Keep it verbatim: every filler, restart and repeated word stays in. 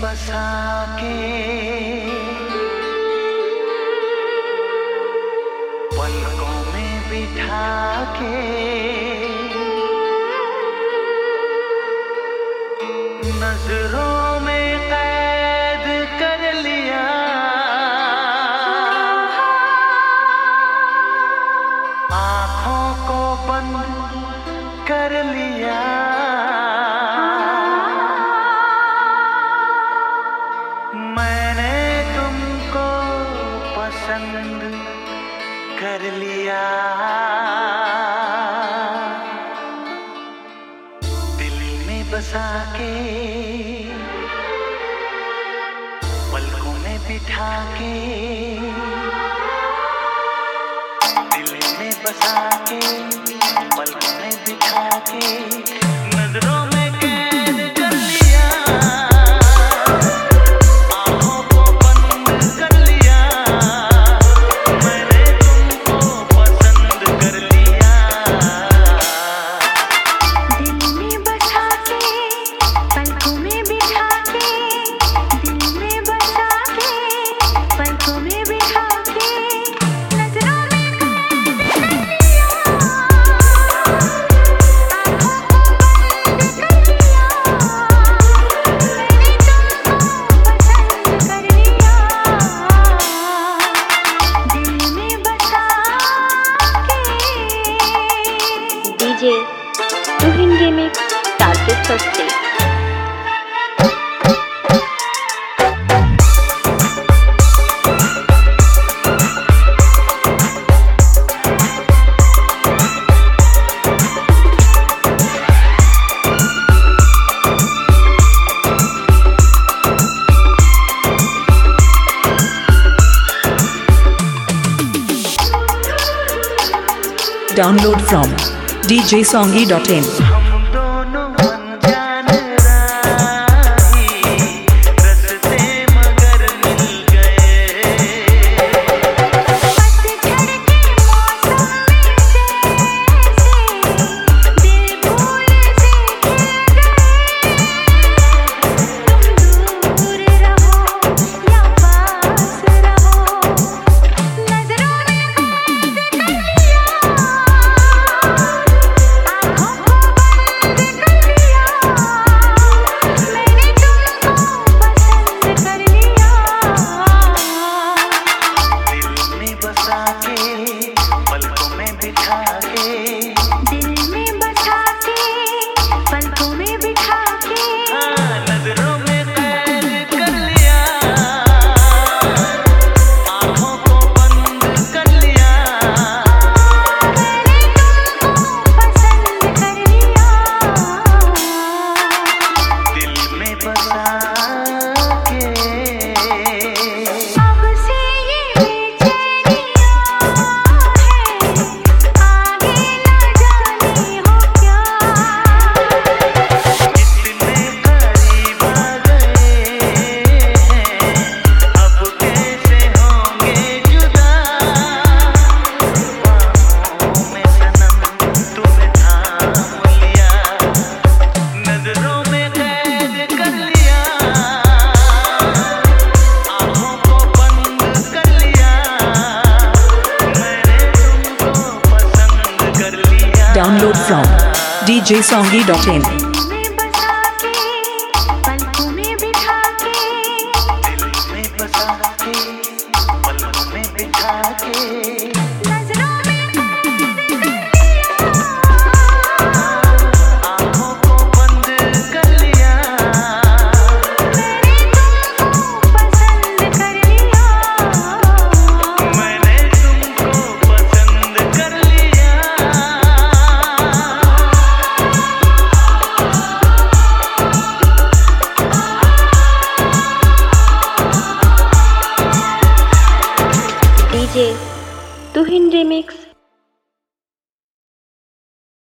बसा के पलकों में बिठा के नजरों में कैद कर लिया, आँखों को बंद कर लिया। मैंने तुमको पसंद कर लिया, दिल में बसा के पलकों में बिठा के, दिल में बसा के पलकों में बिठा के नजरों में कैद कर लिया, आँखों को बंद कर लिया। मैंने तुमको पसंद कर लिया, दिल में बसा के पलकों में बिठा के, दिल में बसा के पलकों में बिठा के नजरों में डीजे तुहिन रिमिक्स टारगेट सस्ते। Download from d j songy dot in. हम दोनों अनजान राही रस्ते मगर मिल गए, पतझड़ के मौसम में जैसे दिल फूल से खिल गए। तुम दूर रहो या पास रहो, नजरों में कैद कर लिया, आँखों को बंद कर लिया। मैंने तुमको पसंद कर लिया, दिल में बसा के पलकों में बिठा के, दिल में बसा के पलकों में बिठा के हाँ, नजरों में कैद कर लिया, आँखों को बंद कर लिया। मैंने तुमको पसंद कर लिया, दिल में बसा के अब से ये बेचैनियाँ हैं, आगे न जाने हो क्या। इतने करीब आ गए हैं, अब कैसे होंगे जुदा। बाहों में सनम तुम्हें थाम लिया, नजरों में कैद कर लिया, आँखों को बंद कर लिया। मैंने तुमको पसंद कर लिया। Download from d j songy dot in. दिल में बसा के पलकों में बिठा के, दिल में बसा के पलकों में बिठा के नजरों में कैद कर लिया, आँखों को बंद कर लिया। मैंने तुमको पसंद कर लिया, मैंने तुमको पसंद कर लिया। DJ Tuhin remix